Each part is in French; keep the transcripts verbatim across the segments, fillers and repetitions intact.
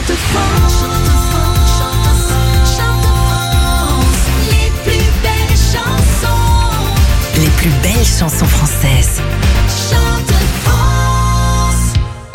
Chante France, chante France, les plus belles chansons. Les plus belles chansons françaises. Chante France.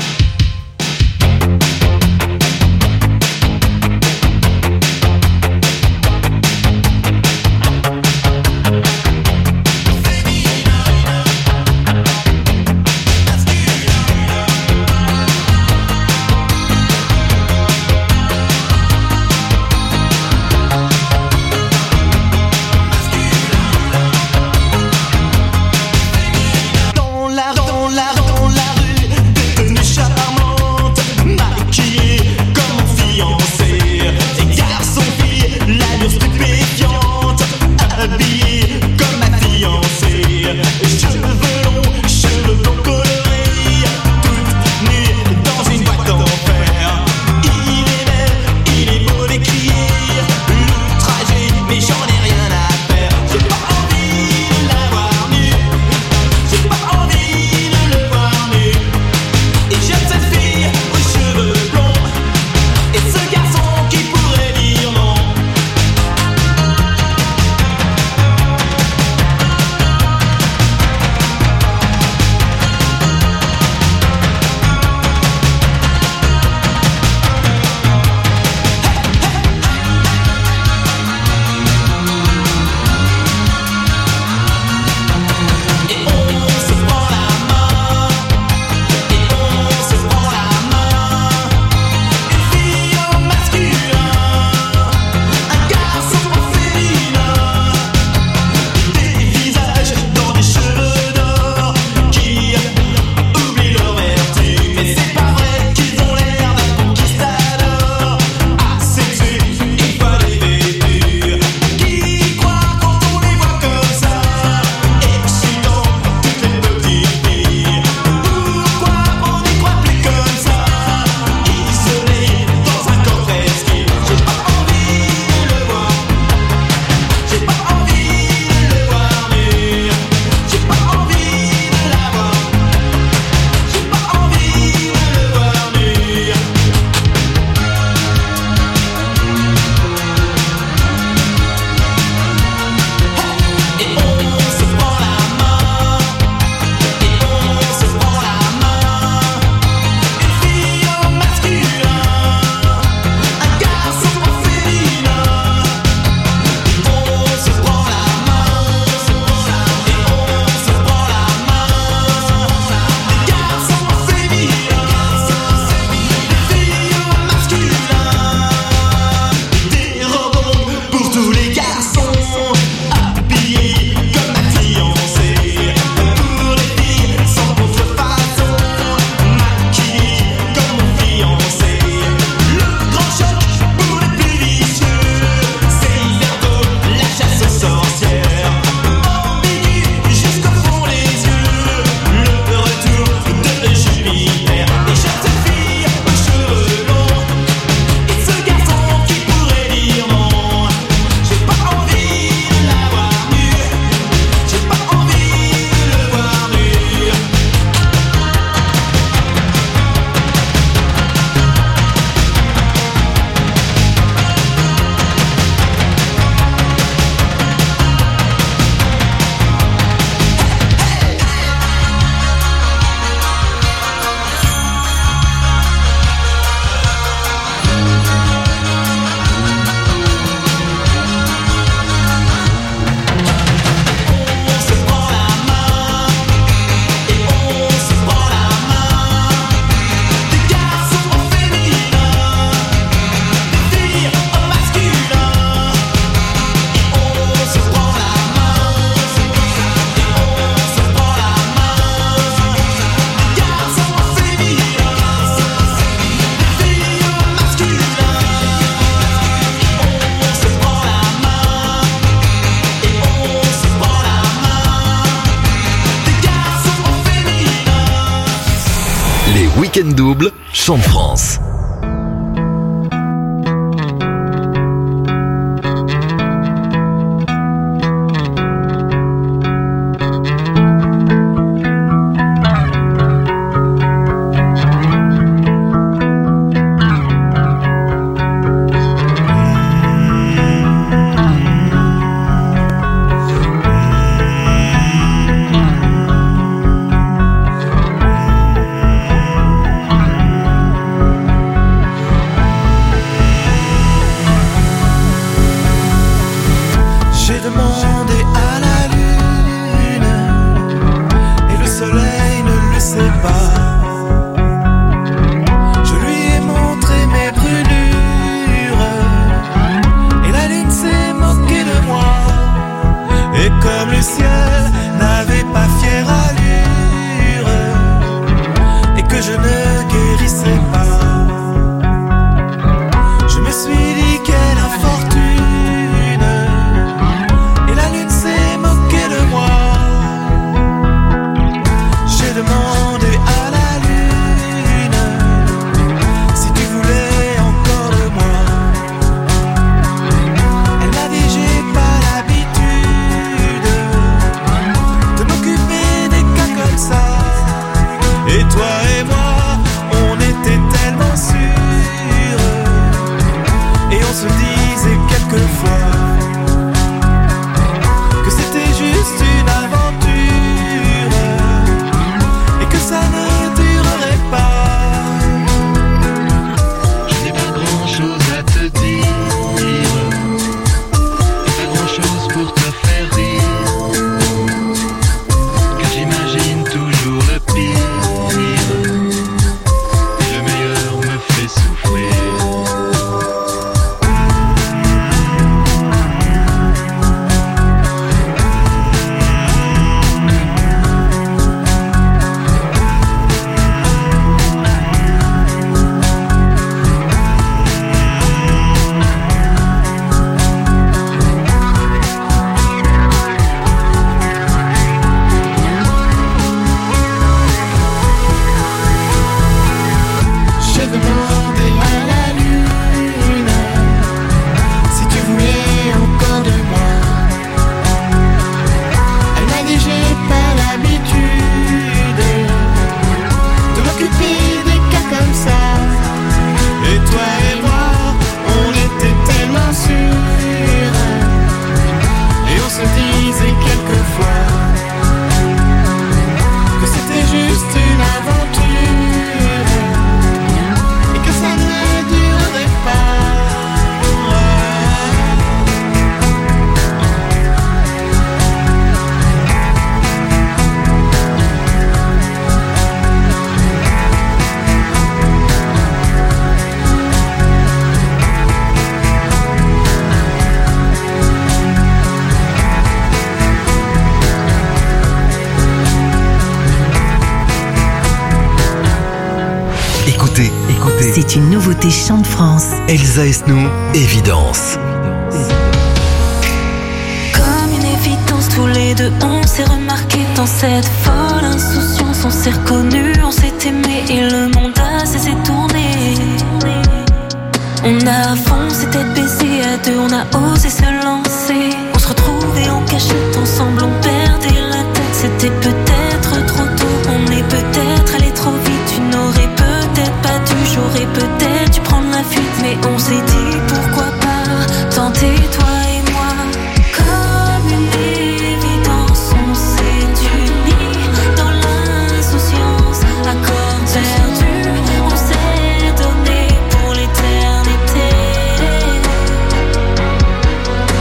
Week-end double, Chante France. je ne guérissais pas. Je me suis dit quelle infortune, et la lune s'est moquée de moi. J'ai demandé à la lune si tu voulais encore de moi. Elle m'a dit j'ai pas l'habitude de m'occuper des cas comme ça. Et toi et moi, on était tellement sûrs, et on se disait quelquefois que c'était juste une aventure et que ça ne durerait pas. Je n'ai pas grand chose à te dire, pas grand chose pour te faire rire, car j'imagine toujours le pire, et le meilleur me fait souffrir. J'ai demandé à la lune si tu voulais encore de moi. Elle m'a dit j'ai pas l'habitude de m'occuper des cas comme ça. Et toi et moi, on était tellement sûrs, et on se disait quelquefois que c'était juste une aventure et que ça ne durerait pas. Écoutez, écoutez. C'est une nouveauté Chant de France. Elsa Esnou, Évidence. Comme une évidence, tous les deux on s'est remarqué dans cette folle insouciance. On s'est reconnus, on s'est aimé et le monde a cessé de tourner. On a foncé tête baissée à deux, on a osé se lancer. On se retrouvait en cachette ensemble, on perdait la tête. C'était peut-être trop tôt, on est peut-être allé trop vite. Tu n'aurais peut-être pas dû, j'aurais peut-être dû prendre la fuite. Mais on s'est dit pourquoi pas tenter toi et moi. Comme une évidence, on s'est unis dans l'insouciance. À corps perdu, on s'est donné pour l'éternité.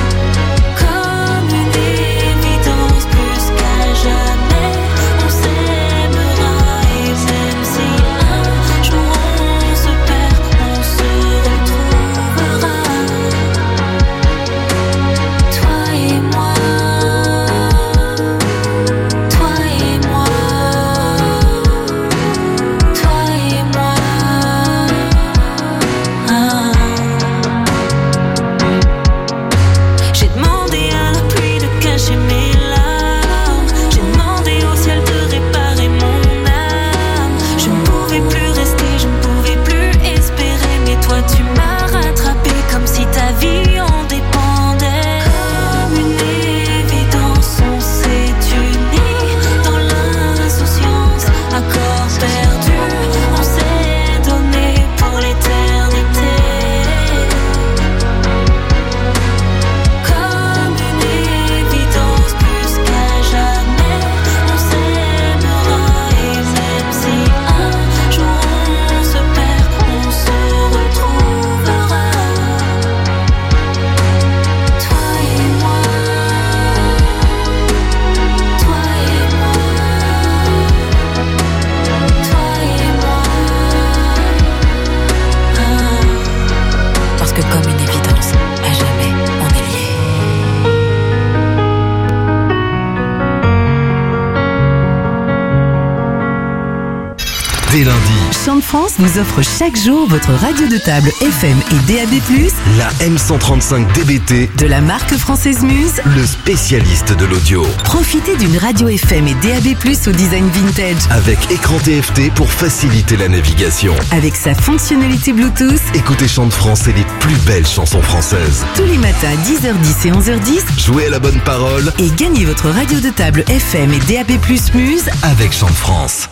Chant de France vous offre chaque jour votre radio de table F M et D A B plus, La M cent trente-cinq D B T, de la marque française Muse. le spécialiste de l'audio. Profitez d'une radio F M et D A B plus au design vintage. Avec écran T F T pour faciliter la navigation. Avec sa fonctionnalité Bluetooth, Écoutez Chant de France et les plus belles chansons françaises. tous les matins à dix heures dix et onze heures dix. Jouez à la bonne parole Et gagnez votre radio de table F M et D A B plus Muse. avec Chant de France.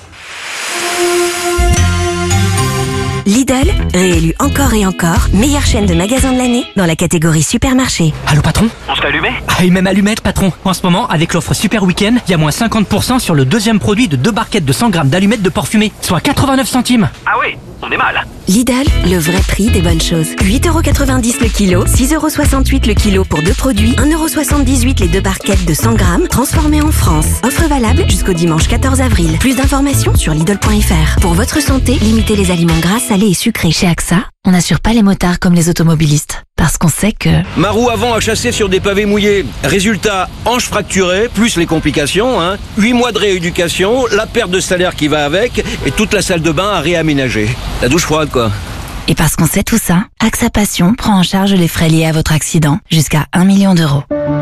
Lidl, réélu encore et encore, meilleure chaîne de magasins de l'année dans la catégorie supermarché. Allô patron? On se fait allumer? Ah, et même allumette patron. En ce moment, avec l'offre Super Week-end, il y a moins cinquante pour cent sur le deuxième produit de deux barquettes de cent grammes d'allumettes de porc fumé, soit quatre-vingt-neuf centimes. Ah oui, on est mal. Lidl, le vrai prix des bonnes choses. huit euros quatre-vingt-dix le kilo, six euros soixante-huit le kilo pour deux produits, un euro soixante-dix-huit les deux barquettes de cent grammes, transformées en France. Offre valable jusqu'au dimanche quatorze avril. Plus d'informations sur Lidl point F R. Pour votre santé, limitez les aliments gras, salés et sucrés. Chez A X A, on n'assure pas les motards comme les automobilistes. Parce qu'on sait que... Ma roue avant a chassé sur des pavés mouillés. Résultat, hanche fracturée, plus les complications, hein. huit mois de rééducation, la perte de salaire qui va avec, et toute la salle de bain à réaménager. La douche froide, quoi. Et parce qu'on sait tout ça, A X A Passion prend en charge les frais liés à votre accident jusqu'à un million d'euros.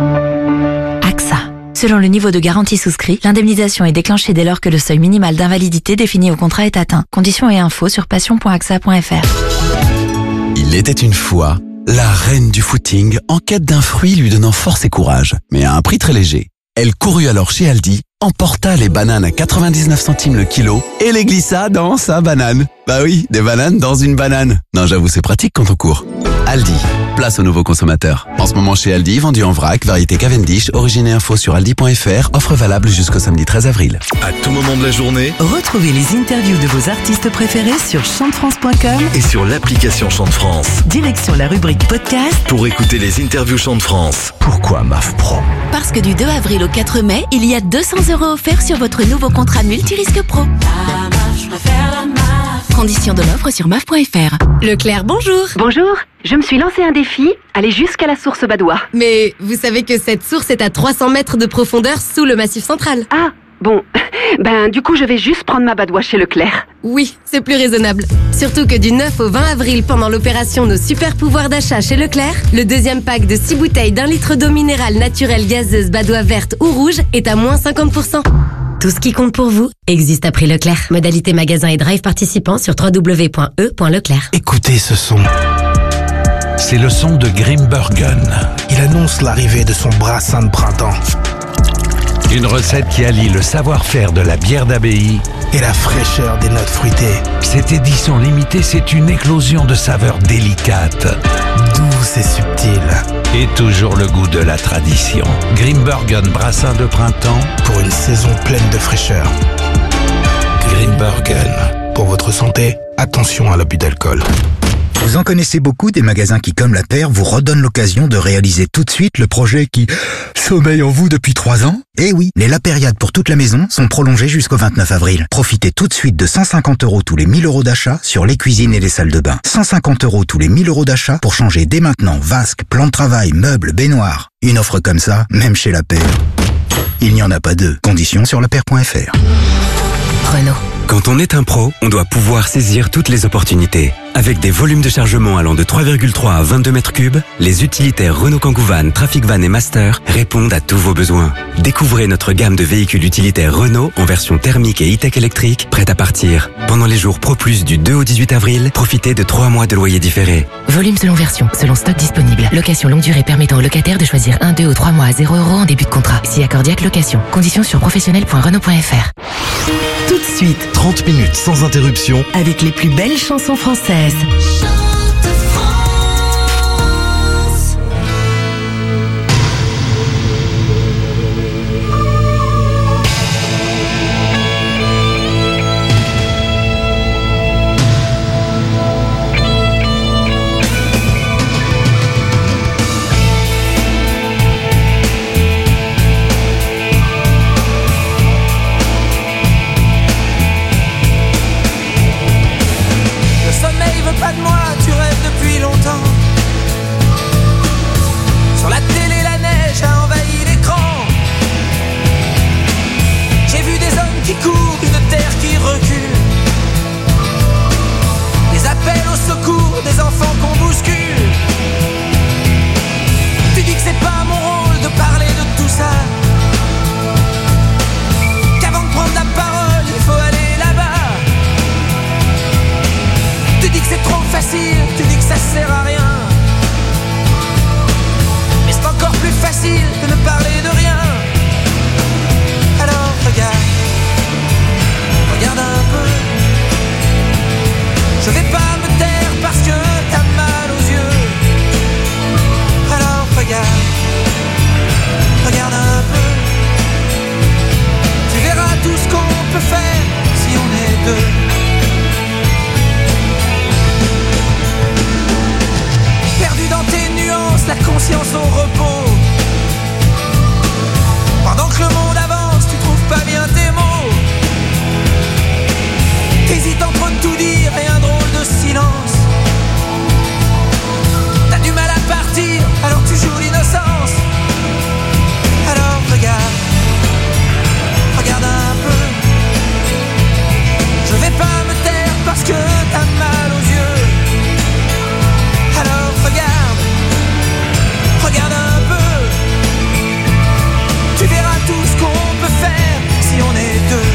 A X A. Selon le niveau de garantie souscrit, l'indemnisation est déclenchée dès lors que le seuil minimal d'invalidité défini au contrat est atteint. Conditions et infos sur passion point a x a point f r. Il était une fois la reine du footing en quête d'un fruit lui donnant force et courage, mais à un prix très léger. Elle courut alors chez Aldi, emporta les bananes à quatre-vingt-dix-neuf centimes le kilo et les glissa dans sa banane. Bah oui, des bananes dans une banane. Non, j'avoue, c'est pratique quand on court. Aldi, place aux nouveaux consommateurs. En ce moment chez Aldi, vendu en vrac, variété Cavendish, origine et info sur aldi point f r, offre valable jusqu'au samedi treize avril. À tout moment de la journée Retrouvez les interviews de vos artistes préférés sur chant de france point com. et sur l'application Chant de France. Direction la rubrique podcast. Pour écouter les interviews Chant de France. Pourquoi M A F Pro? Parce que du deux avril au quatre mai, il y a deux cents euros offerts sur votre nouveau contrat multirisque pro. Conditions de l'offre sur m a f point f r. Leclerc, bonjour. Bonjour, je me suis lancé un défi, aller jusqu'à la source Badois. Mais vous savez que cette source est à trois cents mètres de profondeur sous le massif central. Ah, bon, ben du coup je vais juste prendre ma Badois chez Leclerc. Oui, c'est plus raisonnable. Surtout que du neuf au vingt avril, pendant l'opération Nos super pouvoirs d'achat chez Leclerc, le deuxième pack de six bouteilles d'un litre d'eau minérale naturelle gazeuse Badois verte ou rouge est à moins cinquante pour cent. Tout ce qui compte pour vous existe à prix Leclerc. Modalité magasin et drive participant sur w w w point e point leclerc. Écoutez ce son. C'est le son de Grimbergen. Il annonce l'arrivée de son brassin de printemps. Une recette qui allie le savoir-faire de la bière d'abbaye et la fraîcheur des notes fruitées. Cette édition limitée, c'est une éclosion de saveurs délicates, douces et subtiles. Et toujours le goût de la tradition. Grimbergen brassin de printemps pour une saison pleine de fraîcheur. Grimbergen. Pour votre santé, attention à l'abus d'alcool. Vous en connaissez beaucoup des magasins qui, comme la paire, vous redonnent l'occasion de réaliser tout de suite le projet qui sommeille en vous depuis trois ans? Eh oui, les Lapériades pour toute la maison sont prolongées jusqu'au vingt-neuf avril. Profitez tout de suite de cent cinquante euros tous les mille euros d'achat sur les cuisines et les salles de bain. cent cinquante euros tous les mille euros d'achat pour changer dès maintenant vasque, plan de travail, meubles, baignoires. Une offre comme ça, même chez la paire. Il n'y en a pas deux. Conditions sur lapaire point f r. Renault. Quand on est un pro, on doit pouvoir saisir toutes les opportunités. Avec des volumes de chargement allant de trois virgule trois à vingt-deux mètres cubes, les utilitaires Renault Kangoo Van, Trafic Van et Master répondent à tous vos besoins. Découvrez notre gamme de véhicules utilitaires Renault en version thermique et e-tech électrique, prête à partir. Pendant les jours Pro Plus du deux au dix-huit avril, profitez de trois mois de loyer différé. Volume selon version, selon stock disponible. Location longue durée permettant aux locataires de choisir un, deux ou trois mois à zéro euros en début de contrat. Si accordiaque location. Conditions sur professionnel point renault point f r. Tout de suite, trente minutes sans interruption avec les plus belles chansons françaises. Le sommeil veut pas de moi. facile, tu dis que ça sert à rien. Mais c'est encore plus facile de ne parler de rien. Alors regarde, regarde un peu. Je vais pas me taire parce que t'as mal aux yeux. Alors regarde, regarde un peu. Tu verras tout ce qu'on peut faire si on est deux. Perdu dans tes nuances, la conscience au repos. Pendant que le monde avance, tu trouves pas bien tes mots. T'hésites entre tout dire et un drôle de silence. T'as du mal à partir, alors tu joues l'innocence. Alors regarde, regarde un peu. Je vais pas me taire parce que t'as mal aux yeux. Alors regarde, regarde un peu. Tu verras tout ce qu'on peut faire si on est deux.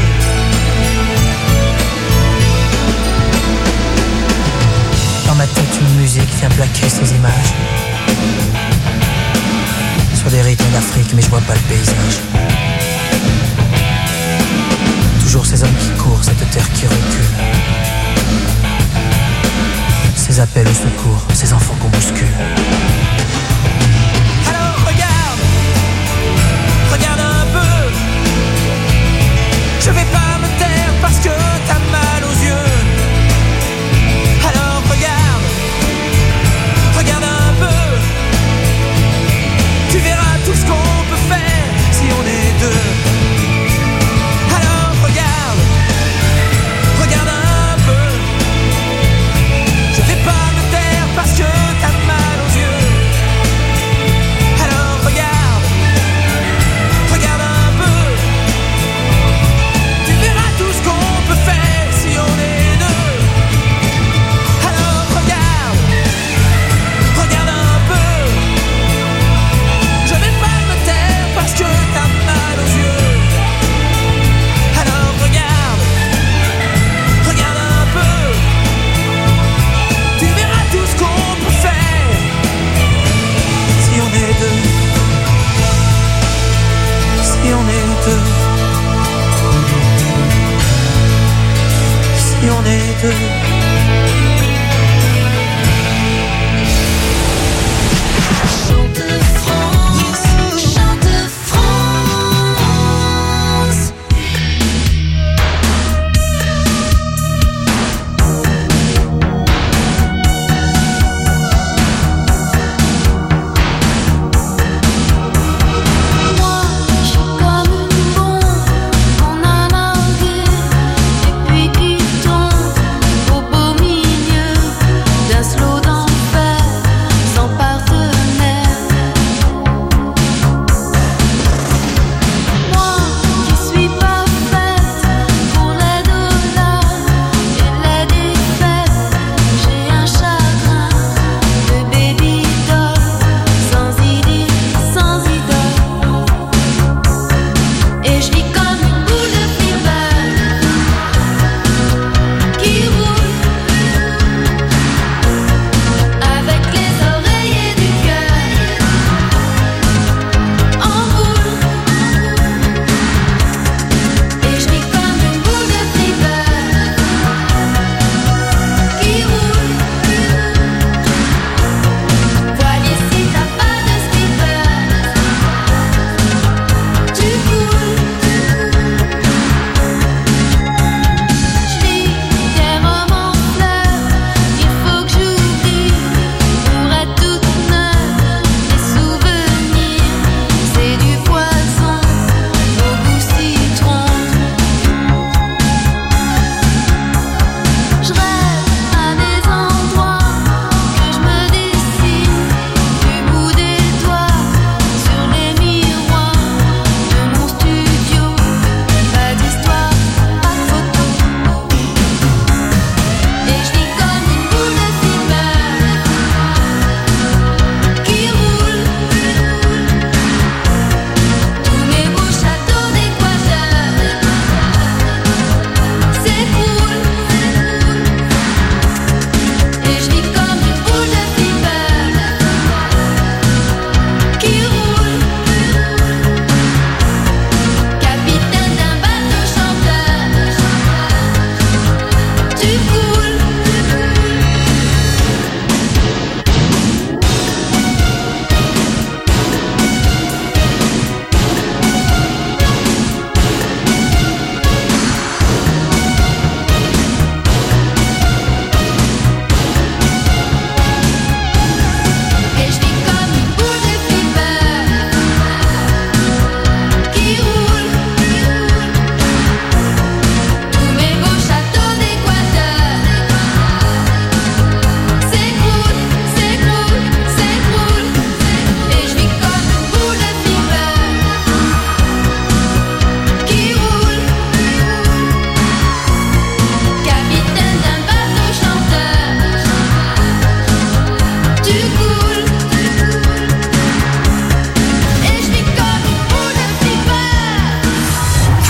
Dans ma tête une musique vient plaquer ces images. Sur des rythmes d'Afrique mais je vois pas le paysage. Toujours ces hommes qui courent, cette terre qui recule. Ces appels au secours, ces enfants qu'on bouscule. Alors regarde, regarde un peu. Je vais pas me taire parce que t'as mal aux yeux. Alors regarde, regarde un peu. Tu verras tout ce qu'on peut faire si on est deux. Alors regarde, regarde un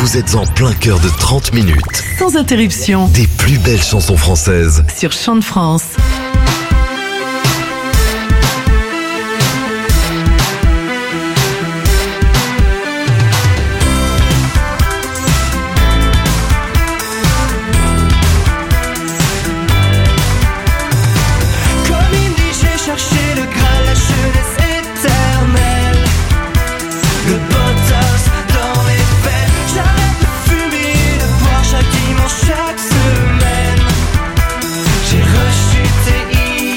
Vous êtes en plein cœur de trente minutes. Sans interruption. Des plus belles chansons françaises. Sur Chant de France. Chaque semaine, j'ai rechuté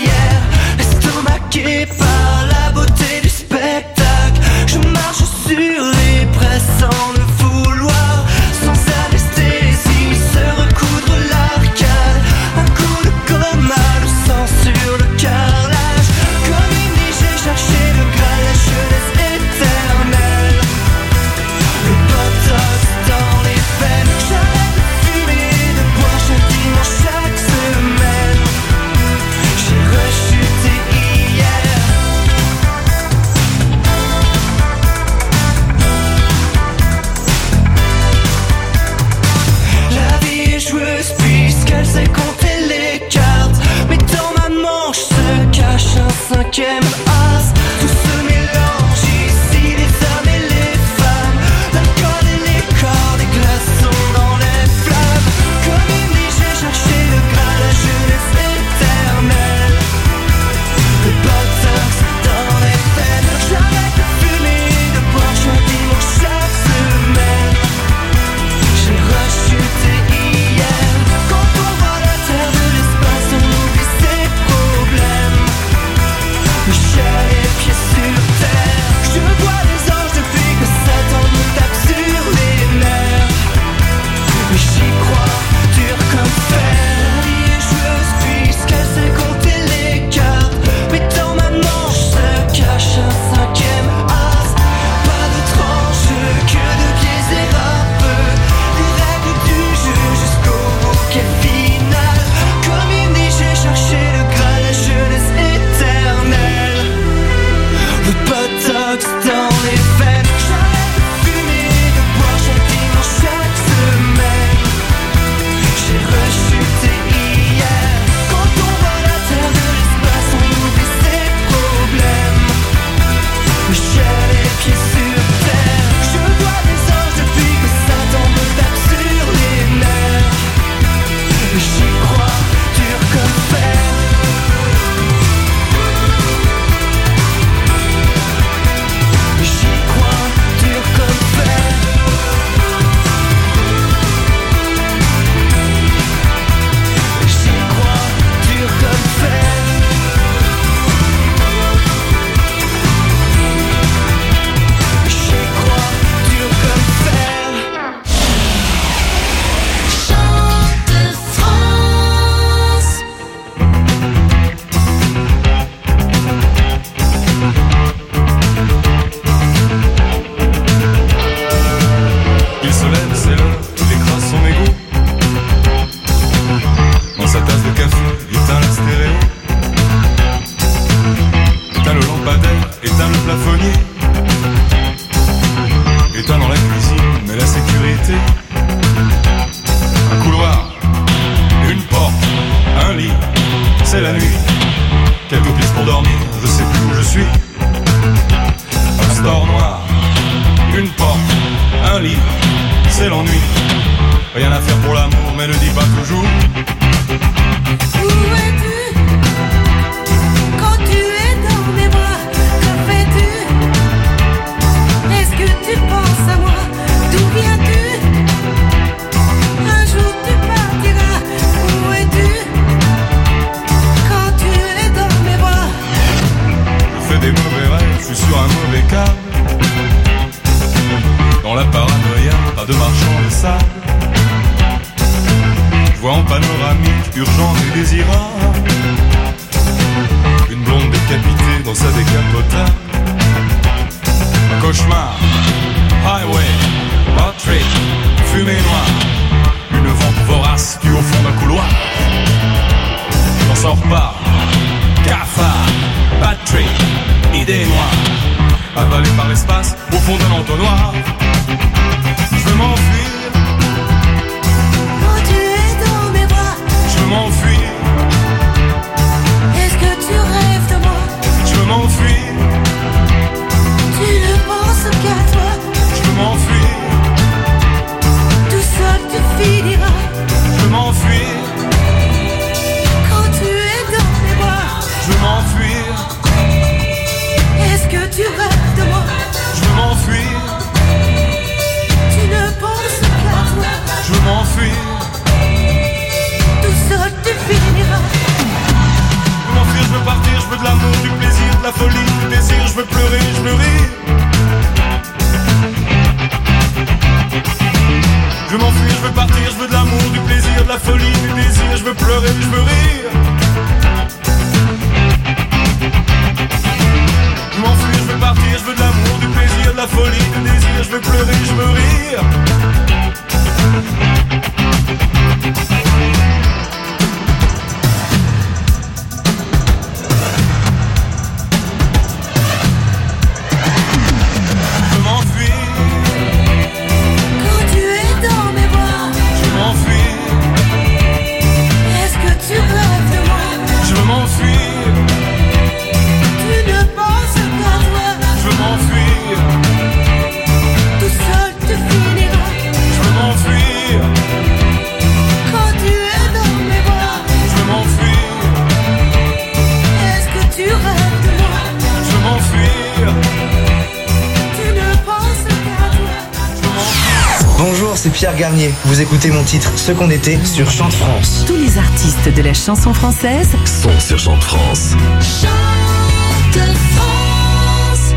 c'est la nuit. Quelques pistes pour dormir, je sais plus où je suis. Un store noir, une porte, un lit, c'est l'ennui. Rien à faire pour l'amour, mais ne dis pas toujours. Où es-tu quand tu es dans mes bras? Que fais-tu? Est-ce que tu penses à moi? D'où viens-tu? Un jour tu partiras. Où es-tu quand tu es dans mes bras? Je fais des mauvais rêves, je suis sur un mauvais câble. Dans la paranoïa, pas de marchand de sable. Je vois en panoramique, urgente et désirable, une blonde décapitée dans sa décapotable. Un cauchemar, highway, road trip, fumée noire, une vente vorace qui au fond d'un couloir. J'en sors pas, cafard, bad trip, idée noire, avalée par l'espace au fond d'un entonnoir. Je veux m'enfuir c'est Pierre Garnier. Vous écoutez mon titre Ce qu'on était sur Chante France. Tous les artistes de la chanson française sont sur Chante France. Chante France.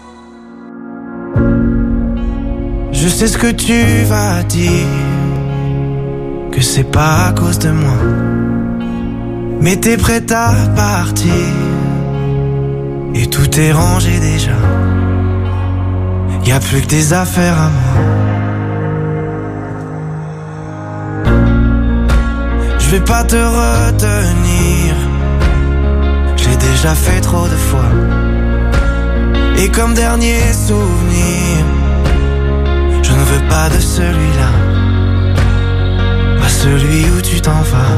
Je sais ce que tu vas dire, que c'est pas à cause de moi, mais t'es prête à partir et tout est rangé déjà. Y a plus que des affaires à moi. Je vais pas te retenir, j'ai déjà fait trop de fois. Et comme dernier souvenir, je ne veux pas de celui-là, pas celui où tu t'en vas.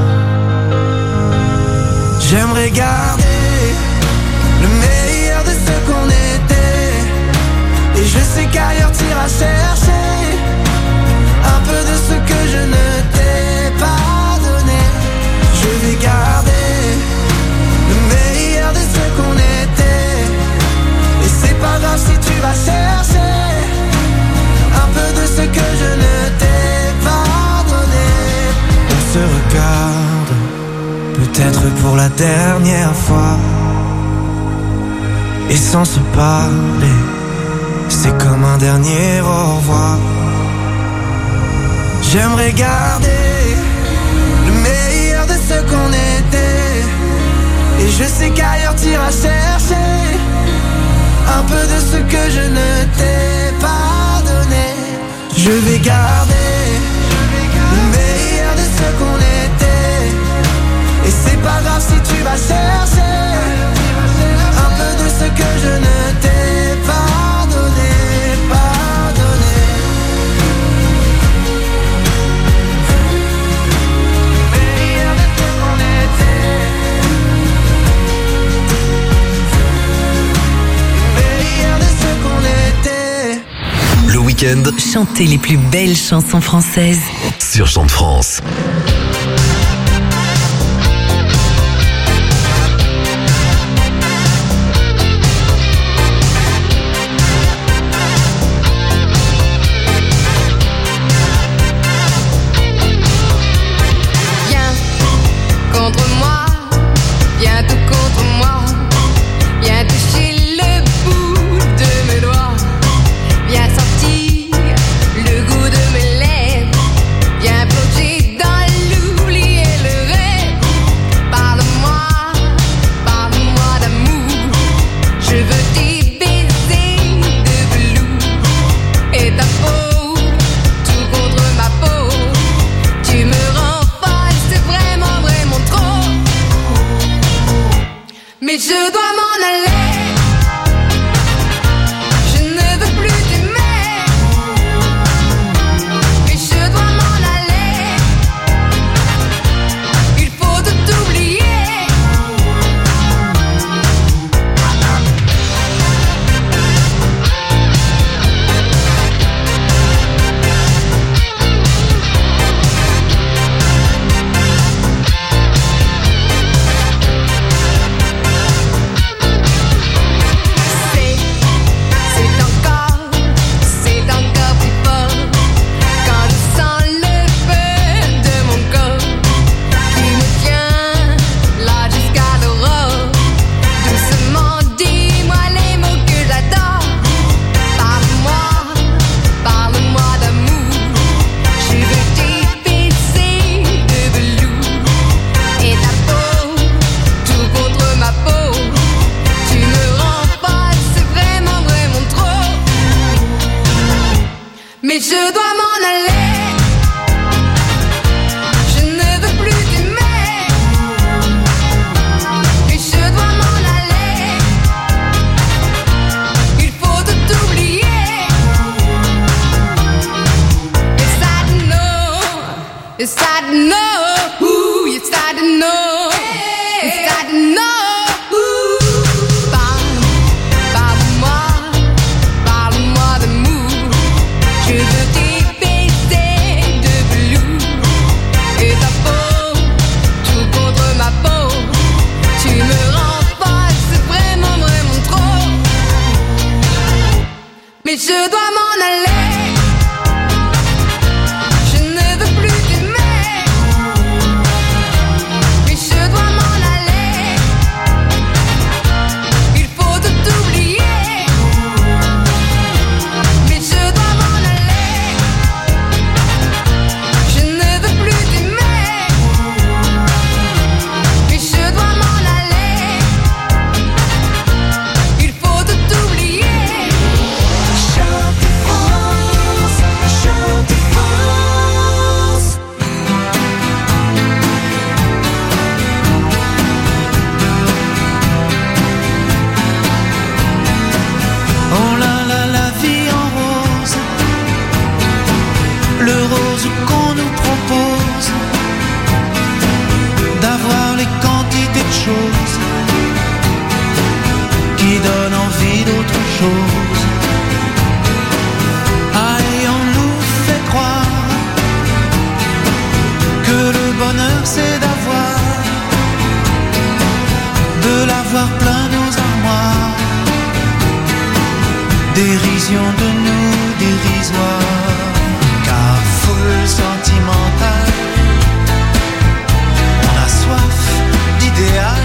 J'aimerais garder le meilleur de ce qu'on était, et je sais qu'ailleurs t'iras chercher un peu de ce que je ne t'ai pas donné. Je vais garder le meilleur de ce qu'on était, et c'est pas grave si tu vas chercher un peu de ce que je ne t'ai pas donné. On se regarde, peut-être pour la dernière fois, et sans se parler, c'est comme un dernier au revoir. J'aimerais garder le meilleur de ce qu'on était, et je sais qu'ailleurs t'iras chercher un peu de ce que je ne t'ai pas donné. Je vais garder le meilleur de ce qu'on était, et c'est pas grave si tu vas chercher un peu de ce que je ne t'ai pas donné, pas donné. Le meilleur de ce qu'on était, le meilleur de ce qu'on était. Le week-end, chantez les plus belles chansons françaises sur Chante France. Mais je dois m'en aller, je ne veux plus t'aimer. Mais je dois m'en aller, il faut tout oublier. voir plein nos armoires. Dérision de nous dérisoire, car foule sentimentale, on a soif d'idéal,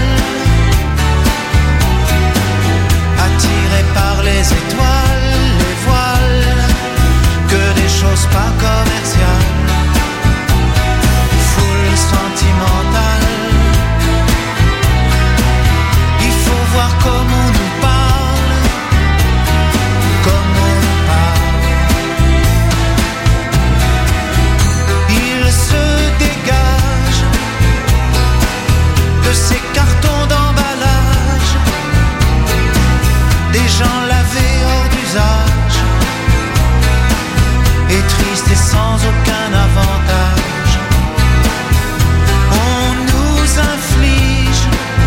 attiré par les étoiles, les voiles, que des choses pas commerciales. Foule sentimentale, il faut voir comment on nous parle, comment on nous parle. Il se dégage de ces cartons d'emballage, des gens lavés hors d'usage, et tristes et sans aucun avantage. On nous inflige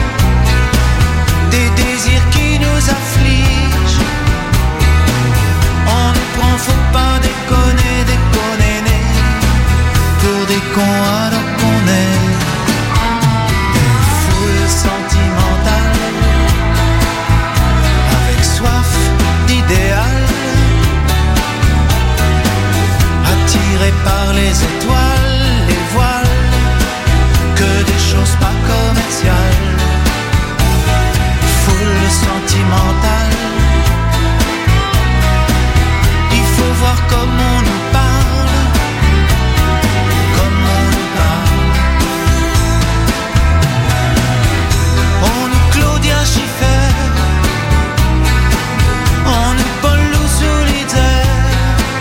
des désirs qui nous affligent. On nous prend, faut pas déconner, déconner, pour des cons alors qu'on est des foules sentimentales, avec soif d'idéal, attirés par les étoiles, les voiles, que des choses pas commerciales. Foule sentimentale, il faut voir comment on nous parle, comment on nous parle. On nous Claudia Schiffer, on nous Paul Solitaire.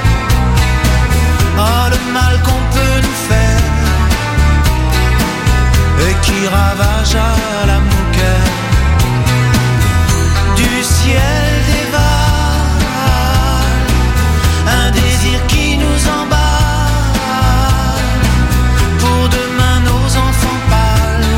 Ah, le mal qu'on peut nous faire et qui ravage à la mouquette. Du ciel dévale un désir qui nous emballe, pour demain nos enfants pâles.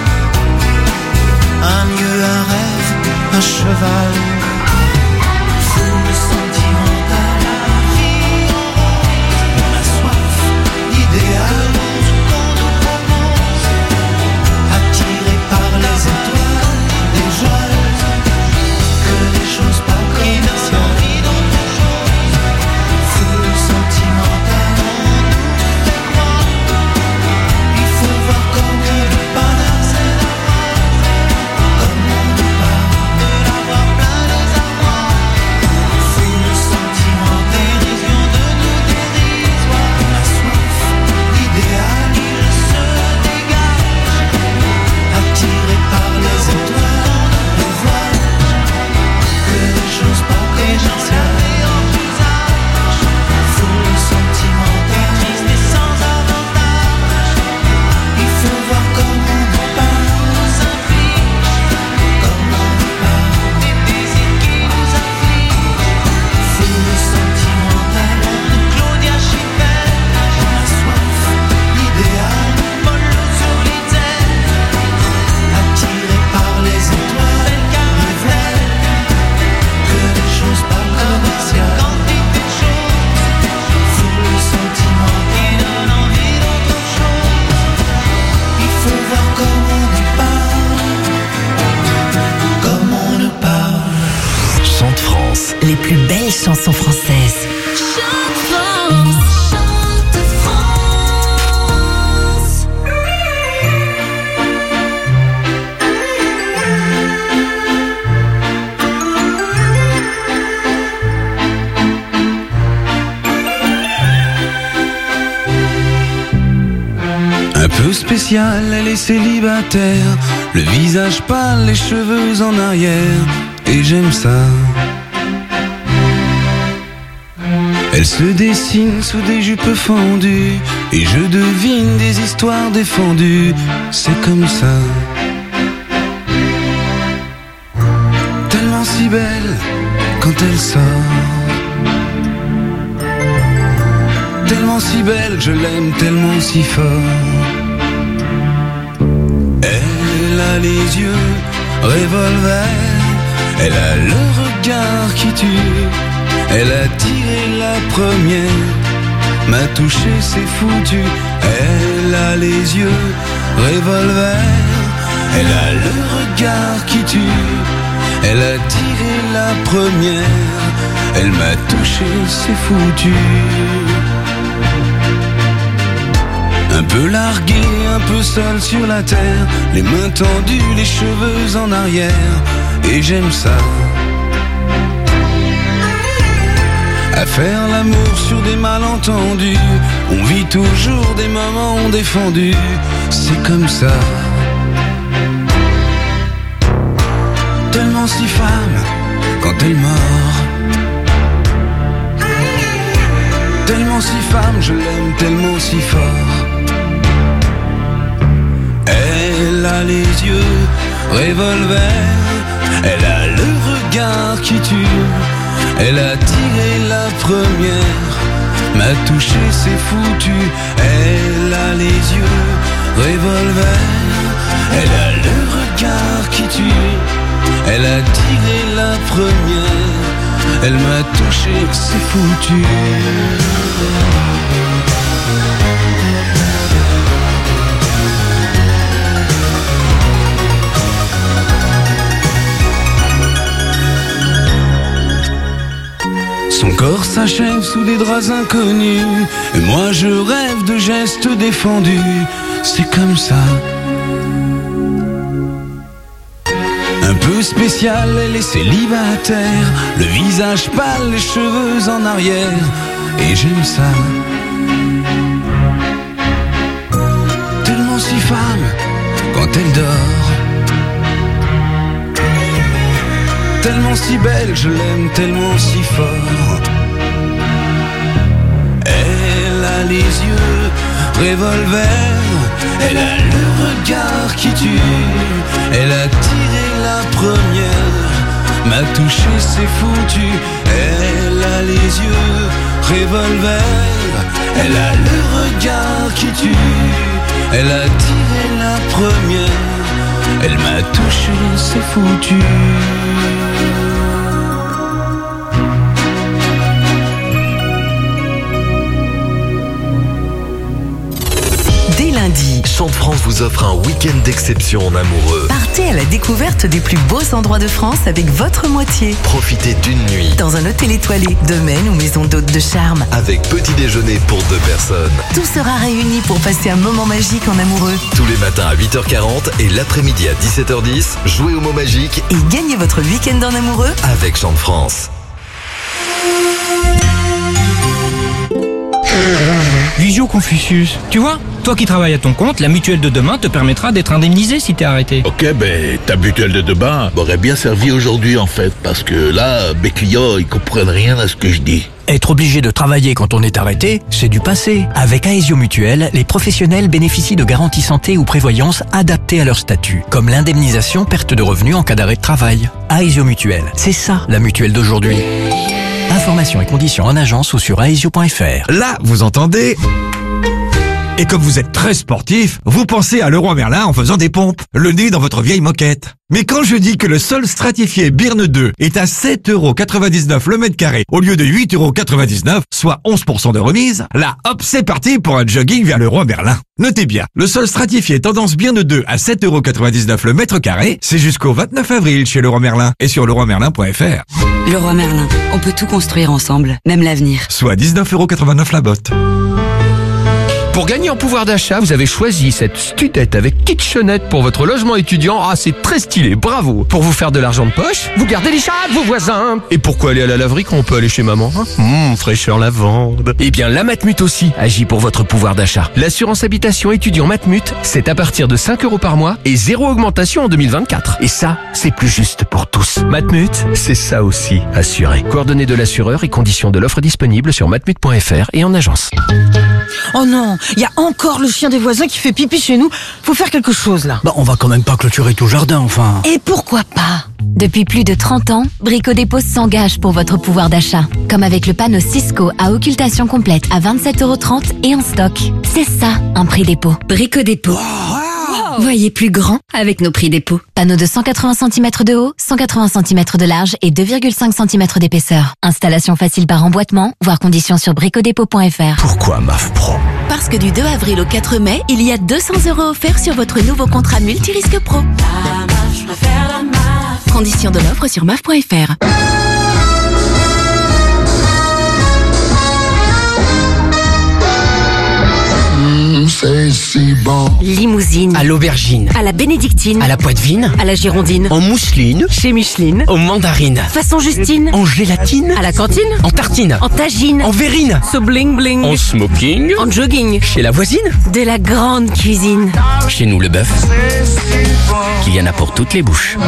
Un mieux, un rêve, un cheval. Foule sentimentale, la vie en rose. On a soif d'idéal, qu'on nous propose, attiré par les étoiles, des joies, que des choses pas commerciales. Foule sentimentale, on nous fait croire, il faut voir comme on nous parle, comme on nous parle, de l'avoir plein les armoires. Foule sentimentale, dérision de nous dérisoire, on a soif d'idéal, il se dégage, attiré par les étoiles, les voiles, que des choses pas commerciales. Foule sentimentale, triste et sans avantage, il faut voir comment on nous parle, on s'inflige, comment on nous parle, des désirs qui nous affligent. Foule sentimentale, on nous Claudia Schiffer, on a soif d'idéal, Paul Solitaire, attiré par les étoiles, les voiles, que des choses pas commerciales. Quantité de choses, foule sentimentale, qui donne envie d'autre chose. Il faut voir comment on nous parle, comment on nous parle. Chante France. Les plus belles chansons françaises. Un peu spéciale, elle est célibataire, le visage pâle, les cheveux en arrière, et j'aime ça. Elle se dessine sous des jupes fendues, et je devine des histoires défendues, c'est comme ça. Tellement si belle quand elle sort, tellement si belle que je l'aime tellement si fort. Elle a les yeux revolver, elle a le regard qui tue, elle a tiré la première, m'a touché, c'est foutu. Elle a les yeux revolver, Elle a le regard qui tue. Elle a tiré la première. Elle m'a touché, c'est foutu. Un peu largué, un peu seul sur la terre, les mains tendues, les cheveux en arrière. Et j'aime ça. À faire l'amour sur des malentendus. On vit toujours des moments défendus. C'est comme ça. Tellement si femme quand elle mord. Tellement si femme, je l'aime tellement si fort. Elle a les yeux revolver. Elle a le regard qui tue. Elle a tiré la première, m'a touché, c'est foutu. Elle a les yeux revolver. Elle a le regard qui tue. Elle a tiré la première. Elle m'a touché, c'est foutu. Son corps s'achève sous des draps inconnus. Et moi je rêve de gestes défendus. C'est comme ça. Un peu spécial, elle est célibataire. Le visage pâle, les cheveux en arrière. Et j'aime ça. Tellement si femme quand elle dort. Tellement si belle, je l'aime tellement si fort. Elle a les yeux revolver. Elle a le regard qui tue. Elle a tiré la première, m'a touché, c'est foutu. Elle a les yeux revolver. Elle a le regard qui tue. Elle a tiré la première. Elle m'a touché, c'est foutu. Dès lundi, Chant de France vous offre un week-end d'exception en amoureux. partez à la découverte des plus beaux endroits de France avec votre moitié. Profitez d'une nuit Dans un hôtel étoilé, domaine ou maison d'hôte de charme. avec petit déjeuner pour deux personnes. Tout sera réuni pour passer un moment magique en amoureux. Tous les matins à huit heures quarante et l'après-midi à dix-sept heures dix, jouez au mot magique Et gagnez votre week-end en amoureux. avec Chant de France. Visio Confucius, tu vois, toi qui travailles à ton compte, la mutuelle de demain te permettra d'être indemnisé si t'es arrêté. Ok, ben ta mutuelle de demain m'aurait bien servi aujourd'hui en fait, parce que là, mes clients, ils comprennent rien à ce que je dis. Être obligé de travailler quand on est arrêté, c'est du passé. Avec Aesio Mutuelle, les professionnels bénéficient de garanties santé ou prévoyance adaptées à leur statut, comme l'indemnisation perte de revenus en cas d'arrêt de travail. Aesio Mutuelle, c'est ça la mutuelle d'aujourd'hui. Informations et conditions en agence ou sur aesio point f r. Là, vous entendez? Et comme vous êtes très sportif, vous pensez à Leroy Merlin en faisant des pompes, le nez dans votre vieille moquette. Mais quand je dis que le sol stratifié Birne deux est à sept euros quatre-vingt-dix-neuf le mètre carré au lieu de huit euros quatre-vingt-dix-neuf, soit onze pour cent de remise, là hop, c'est parti pour un jogging vers Leroy Merlin. Notez bien, le sol stratifié tendance Birne deux à sept euros quatre-vingt-dix-neuf le mètre carré, c'est jusqu'au vingt-neuf avril chez Leroy Merlin et sur leroy merlin point f r. Leroy Merlin, on peut tout construire ensemble, même l'avenir. Soit dix-neuf euros quatre-vingt-neuf la botte. Pour gagner en pouvoir d'achat, vous avez choisi cette studette avec kitchenette pour votre logement étudiant. Ah, c'est très stylé, bravo. Pour vous faire de l'argent de poche, vous gardez les chats de vos voisins. Et pourquoi aller à la laverie quand on peut aller chez maman hein Hum, fraîcheur lavande. Eh bien, la Matmut aussi agit pour votre pouvoir d'achat. L'assurance habitation étudiant Matmut, c'est à partir de cinq euros par mois et zéro augmentation en deux mille vingt-quatre. Et ça, c'est plus juste pour tous. Matmut, c'est ça aussi, assuré. Coordonnées de l'assureur et conditions de l'offre disponible sur matmut point f r et en agence. Oh non, il y a encore le chien des voisins qui fait pipi chez nous. Faut faire quelque chose là. Bah, on va quand même pas clôturer tout le jardin, enfin. Et pourquoi pas? Depuis plus de trente ans, Brico Dépôt s'engage pour votre pouvoir d'achat. Comme avec le panneau Cisco à occultation complète à vingt-sept euros trente et en stock. C'est ça, un prix dépôt. Brico Dépôt. Wow. Voyez plus grand avec nos prix dépôt. Panneau de cent quatre-vingts centimètres de haut, cent quatre-vingts centimètres de large et deux virgule cinq centimètres d'épaisseur. Installation facile par emboîtement, voire conditions sur bricodépôt point f r. Pourquoi M A F Pro? Parce que du deux avril au quatre mai, il y a deux cents euros offerts sur votre nouveau contrat multirisque pro. La M A F, je préfère la M A F. Conditions de l'offre sur M A F point f r. C'est si bon. Limousine. À l'aubergine. À la bénédictine. À la poitevine. À la girondine. En mousseline. Chez Micheline. Aux mandarines. Façon Justine. En gélatine. À la cantine. En tartine. En tagine. En verrine. So bling bling. En smoking. En jogging. Chez la voisine. De la grande cuisine. Chez nous, le bœuf. Qu'il y en a pour toutes les bouches.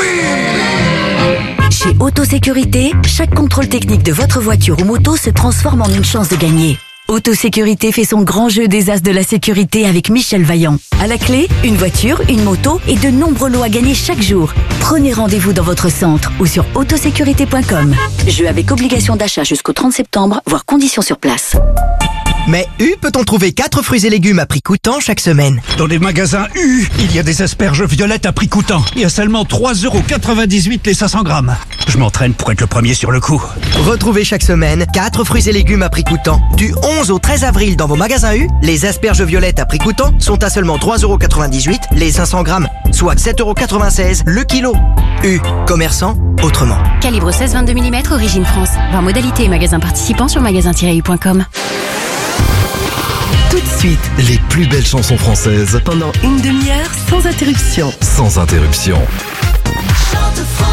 Chez Autosécurité, chaque contrôle technique de votre voiture ou moto se transforme en une chance de gagner. Autosécurité fait son grand jeu des as de la sécurité avec Michel Vaillant. À la clé, une voiture, une moto et de nombreux lots à gagner chaque jour. Prenez rendez-vous dans votre centre ou sur autosécurité point com. Jeu avec obligation d'achat jusqu'au trente septembre, voire conditions sur place. Mais U peut-on trouver quatre fruits et légumes à prix coûtant chaque semaine? Dans les magasins U, il y a des asperges violettes à prix coûtant. Il y a seulement trois euros quatre-vingt-dix-huit les cinq cents grammes. Je m'entraîne pour être le premier sur le coup. Retrouvez chaque semaine quatre fruits et légumes à prix coûtant. Du onze au treize avril dans vos magasins U, les asperges violettes à prix coûtant sont à seulement trois euros quatre-vingt-dix-huit les cinq cents grammes, soit sept euros quatre-vingt-seize le kilo. U, commerçant autrement. Calibre seize vingt-deux millimètres, origine France. Voir modalité et magasin participant sur magasin tiret u point com. Tout de suite, les plus belles chansons françaises. Pendant une demi-heure, sans interruption. Sans interruption. Chante France.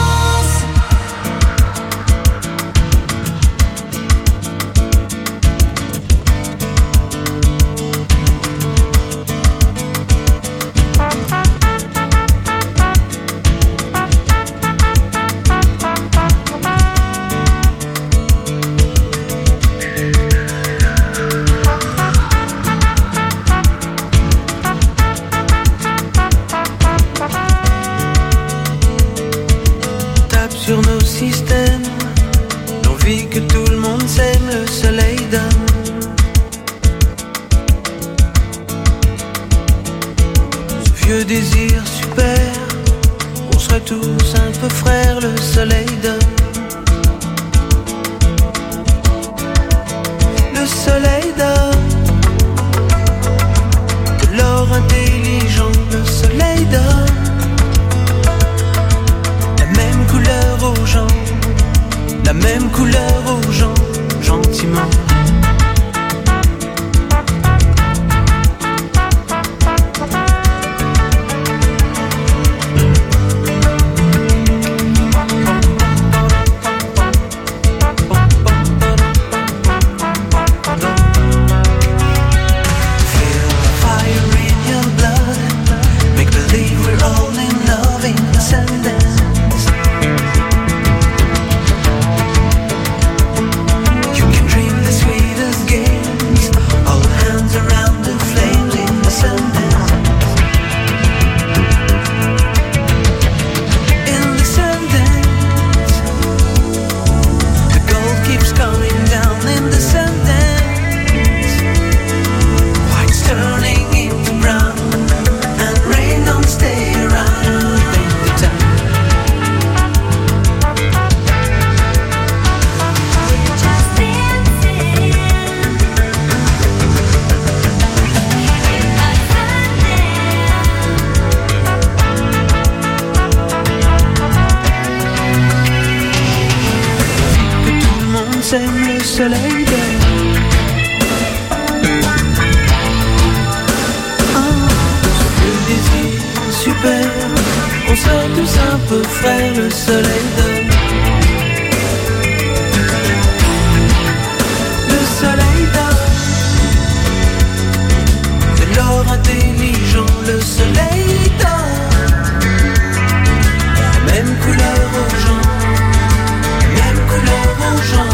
Sur nos systèmes, l'envie que tout le monde s'aime, le soleil donne. Ce vieux désir super, on serait tous un peu frères, le soleil donne. Le soleil donne de l'or intelligent, le soleil donne. Aux gens, la même couleur aux gens, gentiment. Feel the fire in your blood, make believe we're all in love in the sentence. Le soleil donne. Ah, le désir super, on serait tous un peu frères, le soleil donne. Le soleil donne de l'or intelligent, le soleil donne. La même couleur aux gens, la même couleur aux gens.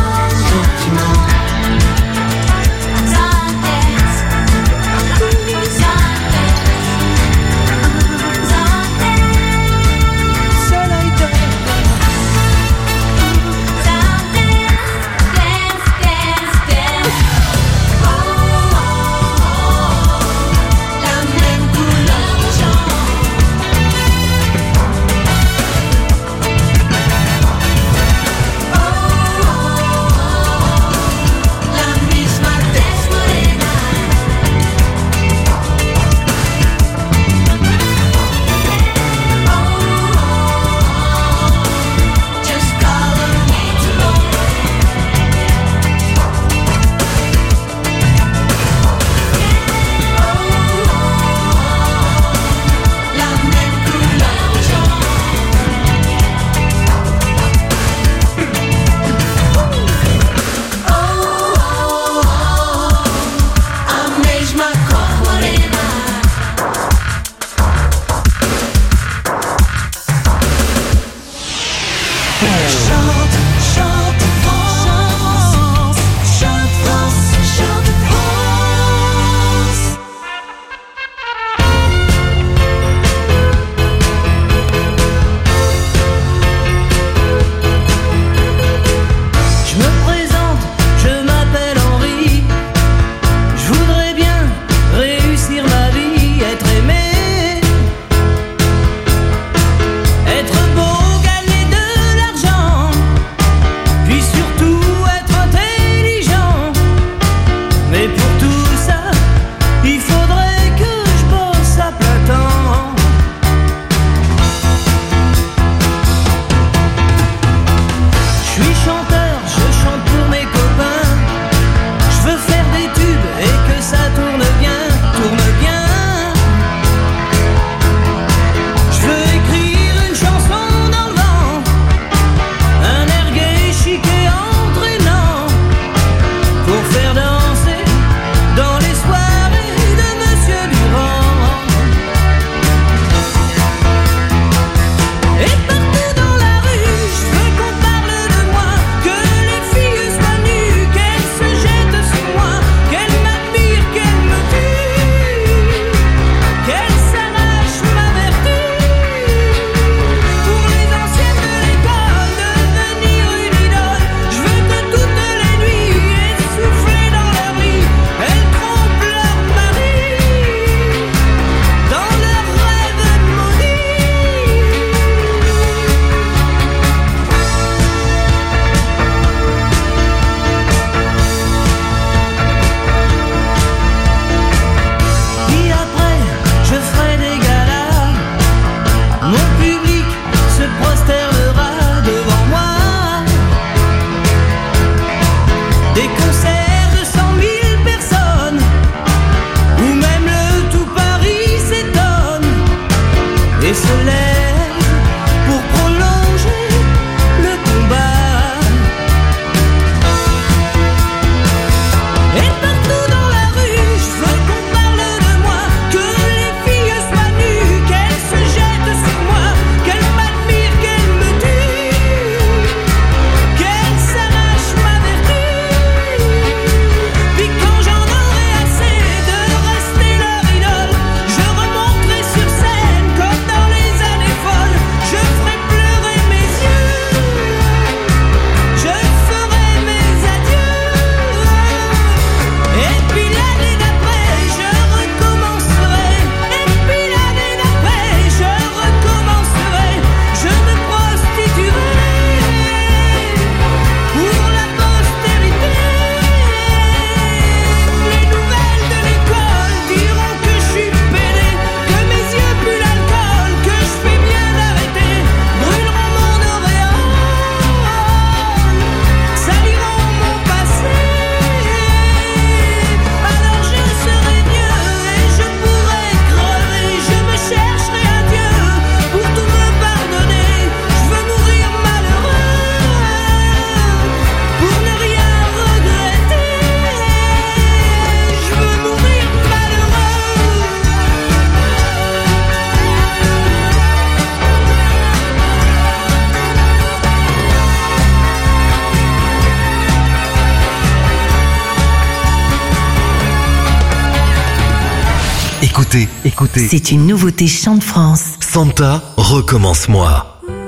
Écoutez, écoutez. C'est une nouveauté Chant de France. Santa, recommence-moi.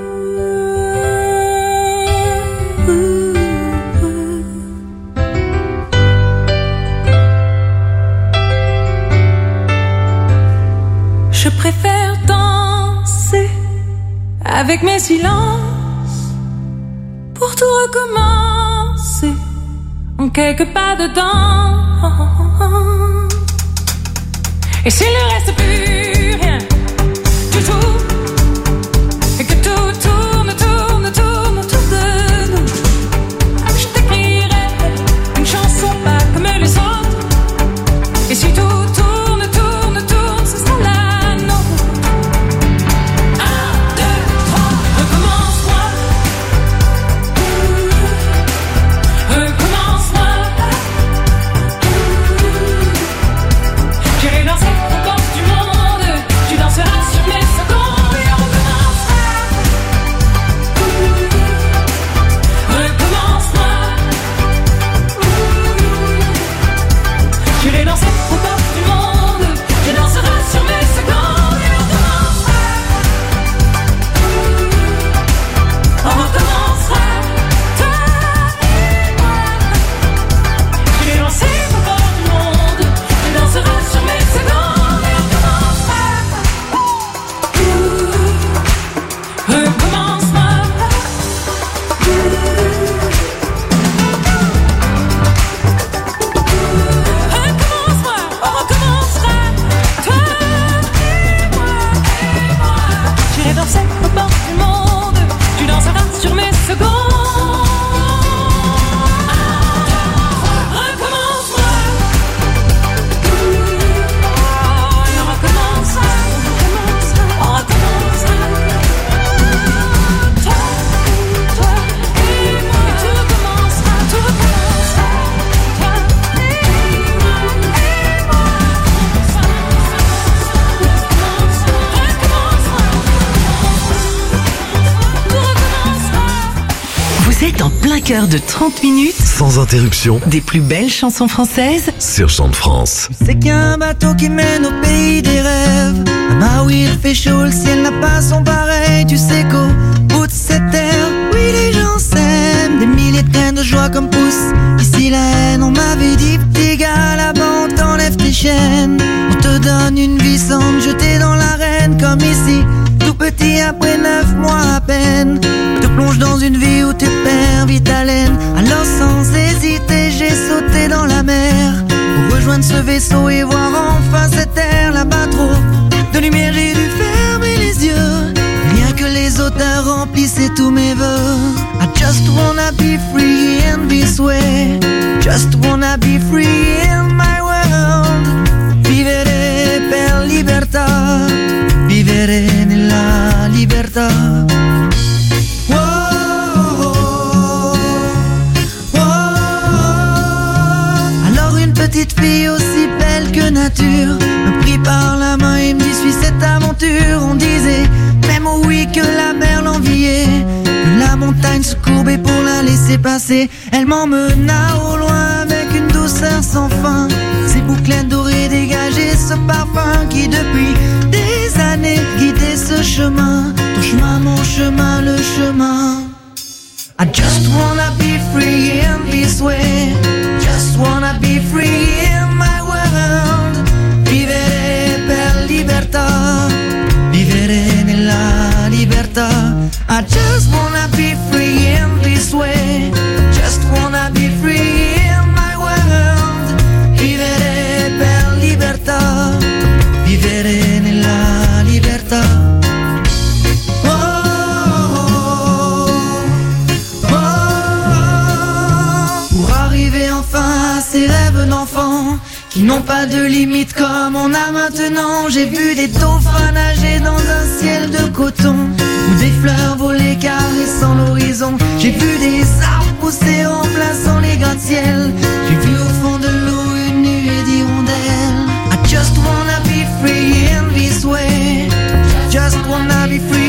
Je préfère danser avec mes silences pour tout recommencer en quelques pas dedans. Et s'il ne reste plus rien du tout, et que tout tourne, tourne, tourne autour de nous, je t'écrirai une chanson pas comme les autres. Et si tout tourne, tourne, tourne, ce sera la nôtre. Un, deux, trois, recommence-moi. Recommence-moi. J'irai danser aux portes du monde. Tu danseras sur mes secondes et on recommencera. Recommence-moi. J'irai danser aux portes du monde. Tu danseras sur mes secondes et on recommencera. On recommencera. Toi et moi. J'irai danser aux portes du monde. Tu danseras sur mes secondes et on recommencera. Recommence-moi. Recommence-moi, on recommencera. Toi et moi, et moi. J'irai danser aux portes du monde. Tu danseras sur mes secondes. Recommence-moi. Et on recommencera. On recommencera. Toi, toi et moi. Et tout recommencera. Tout recommencera. Toi et moi, et moi. Vous êtes en plein cœur de trente minutes Sans interruption, des plus belles chansons françaises sur Chant de France. C'est qu'il y a un bateau qui mène au pays des rêves. Ah oui, il fait chaud, le ciel n'a pas son pareil. Tu sais qu'au bout de cette terre, oui, les gens s'aiment. Des milliers de graines de joie comme poussent ici la haine. On m'avait dit, petit gars, là-bas on t'enlève tes chaînes. On te donne une vie sans te jeter dans l'arène. Comme ici, tout petit après neuf mois à peine. Te plonge dans une vie où tu perds vite haleine. Alors sans hésiter, j'ai sauté dans la mer pour rejoindre ce vaisseau et voir enfin cette terre là-bas trop de lumière. J'ai dû fermer les yeux, rien que les auteurs remplissaient tous mes vœux. I just wanna be free in this way. Just wanna be free in my world. Vivere per libertà. Vivere nella libertà. Petite fille aussi belle que nature me prit par la main et me dit suis cette aventure. On disait même oh oui que la mer l'enviait, que la montagne se courbait pour la laisser passer. Elle m'emmena au loin avec une douceur sans fin. Ses bouclettes dorées dégageaient ce parfum qui depuis des années guidait ce chemin. Ton chemin, mon chemin, le chemin. I just wanna be free in this way. Just wanna be free in my world. Vivere per libertà. Vivere nella libertà. I just wanna be free in this way. Just wanna be free in my world. Vivere per libertà. Vivere nella libertà. Ces rêves d'enfants qui n'ont pas de limite comme on a maintenant. J'ai vu des dauphins nager dans un ciel de coton, ou des fleurs voler caressant l'horizon. J'ai vu des arbres pousser remplaçant les gratte-ciel. J'ai vu au fond de l'eau une nuée d'hirondelles. I just wanna be free in this way. Just wanna be free